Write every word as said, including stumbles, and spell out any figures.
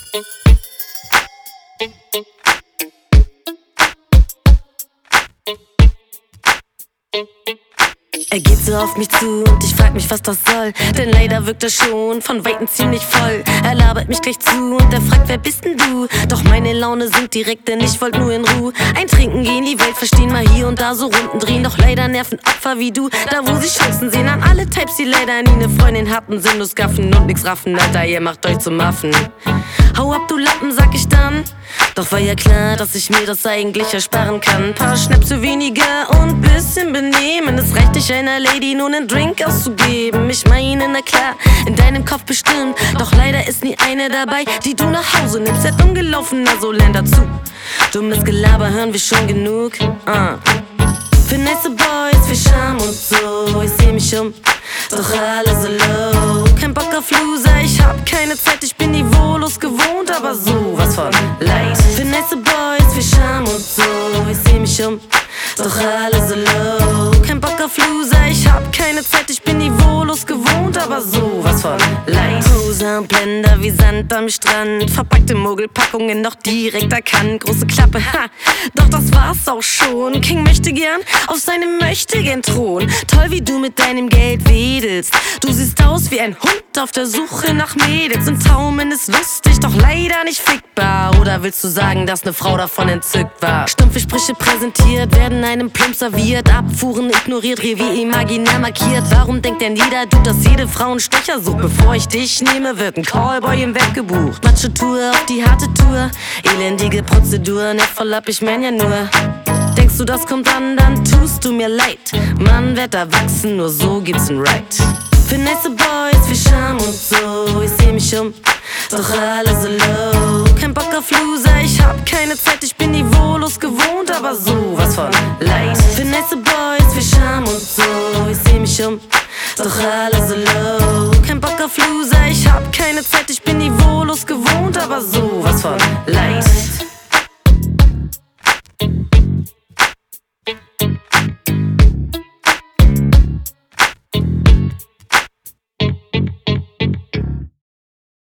Er geht so auf mich zu und ich frag mich, was das soll. Denn leider wirkt er schon von Weitem ziemlich voll. Er labert mich gleich zu und er fragt, wer bist denn du? Doch meine Laune sinkt direkt, denn ich wollt nur in Ruhe ein Trinken gehen, die Welt verstehen, mal hier und da so Runden drehen. Doch leider nerven Opfer wie du, da wo sie Chancen sehen. An alle Types, die leider nie ne Freundin hatten, sinnlos gaffen und nix raffen. Alter, ihr macht euch zum Affen. Hau ab, du Lappen, sag ich dann. Doch war ja klar, dass ich mir das eigentlich ersparen kann. Paar Schnäpse weniger und bisschen benehmen. Es reicht nicht einer Lady nur nen Drink auszugeben. Ich meine, na klar, in deinem Kopf bestimmt. Doch leider ist nie eine dabei, die du nach Hause nimmst. Seid ungelaufen, also lern dazu. Dummes Gelaber hören wir schon genug. uh. Für nice Boys, für Charme und so. Ich seh mich um, doch alle so low. Kein Bock auf Loser, ich hab keine Zeit. Ich bin niveaulos gewohnt, aber sowas von leicht. Für nice Boys, für Charme und so. Ich seh mich um, doch alle so low. Kein Bock auf Loser, ich hab keine Zeit. Ich bin niveaulos gewohnt, aber sowas von leicht. Rosa und Blender wie Sand am Strand. Verpackte Mogelpackungen noch direkt erkannt. Große Klappe, ha, doch das war's auch schon. King möchte gern auf seinem möchtegern Thron. Toll, wie du mit deinem Geld wedelst. Du siehst aus wie ein Hund auf der Suche nach Mädels. Und Taumeln ist lustig, doch leider nicht fickbar. Oder willst du sagen, dass ne Frau davon entzückt war? Stumpfe Sprüche präsentiert, werden einem plump serviert. Abfuhren ignoriert, Revier imaginär markiert. Warum denkt denn jeder Dude, dass jede Frau einen Stecher sucht? Bevor ich dich nehme, wird ein Callboy im Web gebucht. Macho-Tour auf die harte Tour. Elendige Prozedur, nicht voll ab, ich mein ja nur. Denkst du, das kommt an, dann tust du mir leid. Mann, werd erwachsen, nur so gibt's ein Right. Für nice Boys, für Charme und so. Ich seh mich um, doch alle so low. Kein Bock auf Loser, ich hab keine Zeit. Ich bin niveaulos gewohnt, aber sowas von leicht. Für nice Boys, für Charme und so. Ich seh mich um, doch alle so low. Kein Bock auf Loser, ich hab keine Zeit. Ich bin niveaulos gewohnt, aber sowas von leicht.